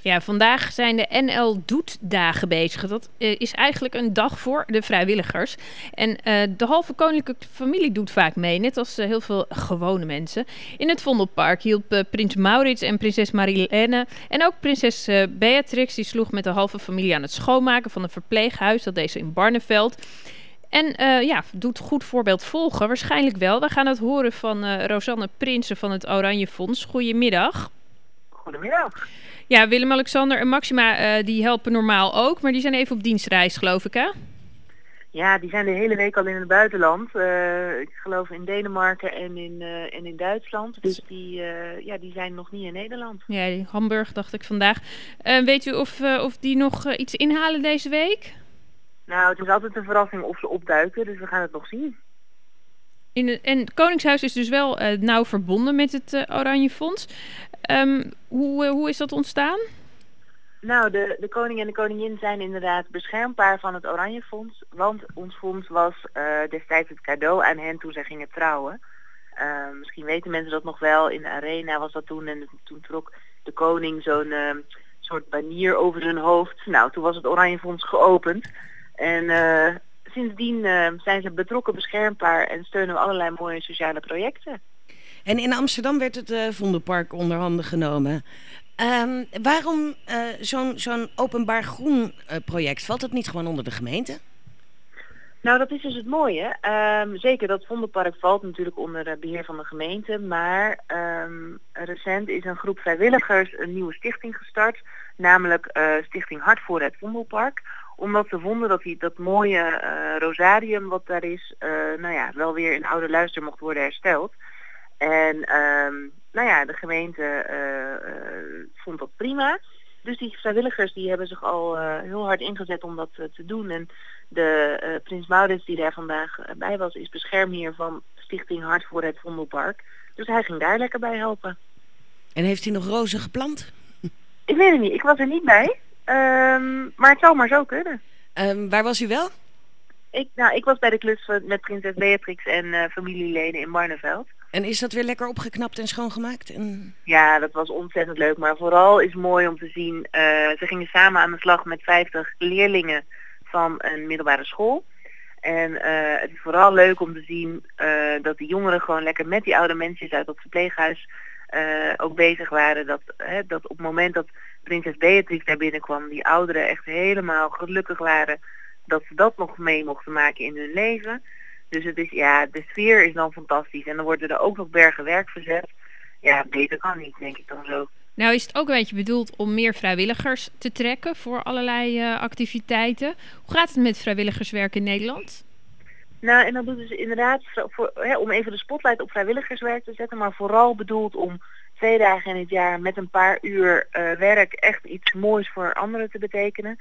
Ja, vandaag zijn de NL Doet-dagen bezig. Dat is eigenlijk een dag voor de vrijwilligers. En de halve koninklijke familie doet vaak mee, net als heel veel gewone mensen. In het Vondelpark hielp prins Maurits en prinses Marilène en ook prinses Beatrix, die sloeg met de halve familie aan het schoonmaken van een verpleeghuis. Dat deed ze in Barneveld. En doet goed voorbeeld volgen? Waarschijnlijk wel. We gaan het horen van Rosanne Prinsen van het Oranje Fonds. Goedemiddag. Goedemiddag. Ja, Willem-Alexander en Maxima die helpen normaal ook, maar die zijn even op dienstreis, geloof ik, hè? Ja, die zijn de hele week al in het buitenland. Ik geloof in Denemarken en in Duitsland. Dus die zijn nog niet in Nederland. Ja, in Hamburg dacht ik vandaag. Weet u of die nog iets inhalen deze week? Nou, het is altijd een verrassing of ze opduiken, dus we gaan het nog zien. En het Koningshuis is dus wel nauw verbonden met het Oranje Fonds. Hoe is dat ontstaan? Nou, de koning en de koningin zijn inderdaad beschermpaar van het Oranje Fonds. Want ons fonds was destijds het cadeau aan hen toen zij gingen trouwen. Misschien weten mensen dat nog wel. In de arena was dat toen. En toen trok de koning zo'n soort banier over zijn hoofd. Nou, toen was het Oranje Fonds geopend. En sindsdien zijn ze betrokken beschermpaar en steunen we allerlei mooie sociale projecten. En in Amsterdam werd het Vondelpark onder handen genomen. Waarom zo'n openbaar groen project? Valt dat niet gewoon onder de gemeente? Nou, dat is dus het mooie. Zeker, dat Vondelpark valt natuurlijk onder beheer van de gemeente. Maar recent is een groep vrijwilligers een nieuwe stichting gestart. Namelijk Stichting Hart voor het Vondelpark. Omdat ze vonden dat dat mooie rosarium wat daar is, wel weer in oude luister mocht worden hersteld. En de gemeente vond dat prima. Dus die vrijwilligers die hebben zich al heel hard ingezet om dat te doen. En de prins Maurits die daar vandaag bij was, is beschermheer van Stichting Hart voor het Vondelpark. Dus hij ging daar lekker bij helpen. En heeft hij nog rozen geplant? Ik weet het niet, ik was er niet bij. Maar het zou maar zo kunnen. Waar was u wel? Ik was bij de klus met prinses Beatrix en familieleden in Barneveld. En is dat weer lekker opgeknapt en schoongemaakt? Ja, dat was ontzettend leuk. Maar vooral is mooi om te zien, ze gingen samen aan de slag met 50 leerlingen van een middelbare school. En het is vooral leuk om te zien dat de jongeren gewoon lekker met die oude mensen uit dat verpleeghuis ook bezig waren. Dat op het moment dat prinses Beatrix daar binnenkwam, die ouderen echt helemaal gelukkig waren dat ze dat nog mee mochten maken in hun leven. Dus het is, de sfeer is dan fantastisch. En dan worden er ook nog bergen werk verzet. Ja, beter kan niet, denk ik dan zo. Nou is het ook een beetje bedoeld om meer vrijwilligers te trekken voor allerlei activiteiten. Hoe gaat het met vrijwilligerswerk in Nederland? Nou, en dat doen ze inderdaad om even de spotlight op vrijwilligerswerk te zetten. Maar vooral bedoeld om 2 dagen in het jaar met een paar uur werk echt iets moois voor anderen te betekenen.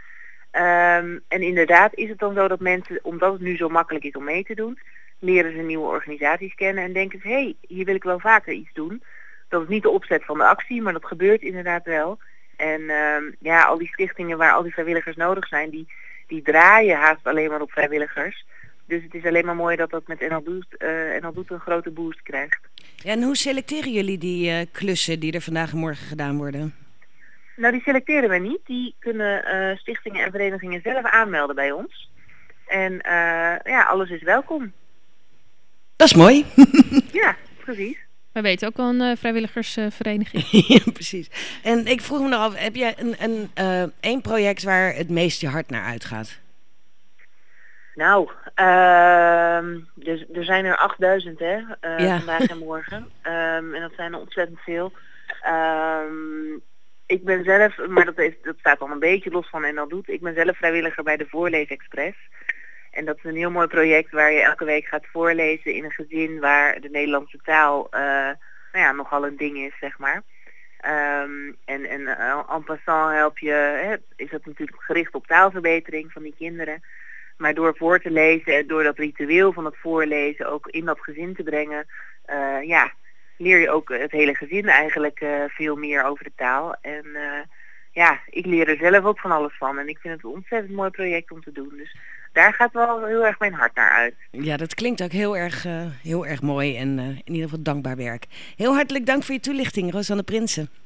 En inderdaad is het dan zo dat mensen, omdat het nu zo makkelijk is om mee te doen, leren ze nieuwe organisaties kennen en denken ze, hé, hier wil ik wel vaker iets doen. Dat is niet de opzet van de actie, maar dat gebeurt inderdaad wel. En al die stichtingen waar al die vrijwilligers nodig zijn, die draaien haast alleen maar op vrijwilligers. Dus het is alleen maar mooi dat dat met NL Doet een grote boost krijgt. Ja, en hoe selecteren jullie die klussen die er vandaag en morgen gedaan worden? Nou, die selecteren we niet. Die kunnen stichtingen en verenigingen zelf aanmelden bij ons. En alles is welkom. Dat is mooi. Ja, precies. We weten ook wel een vrijwilligersvereniging. Ja, precies. En ik vroeg me nog af, heb jij één project waar het meest je hart naar uitgaat? Nou, er zijn er 8000 vandaag en morgen. En dat zijn er ontzettend veel. Ik ben zelf, maar dat staat al een beetje los van NL Doet. Ik ben zelf vrijwilliger bij de Voorleesexpress. En dat is een heel mooi project waar je elke week gaat voorlezen in een gezin waar de Nederlandse taal nogal een ding is, zeg maar. En passant help je, is dat natuurlijk gericht op taalverbetering van die kinderen. Maar door voor te lezen en door dat ritueel van het voorlezen ook in dat gezin te brengen, leer je ook het hele gezin eigenlijk veel meer over de taal. En ik leer er zelf ook van alles van. En ik vind het een ontzettend mooi project om te doen. Dus daar gaat wel heel erg mijn hart naar uit. Ja, dat klinkt ook heel erg mooi en in ieder geval dankbaar werk. Heel hartelijk dank voor je toelichting, Rosanne Prinsen.